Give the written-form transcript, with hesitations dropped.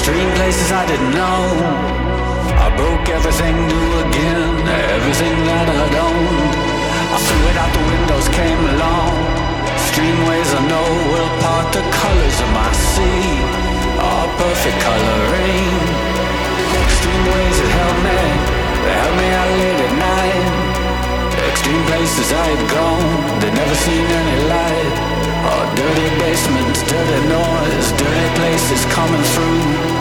Extreme places I didn't know. I broke everything new again, everything that I'd owned. I threw it out the windows, came along. Extreme ways I know will part the colors of my sea. All perfect coloring. Extreme ways that held me, they held me out late at night. Extreme places I had gone, they'd never seen any light. Oh, dirty basements, dirty noise, dirty places coming through.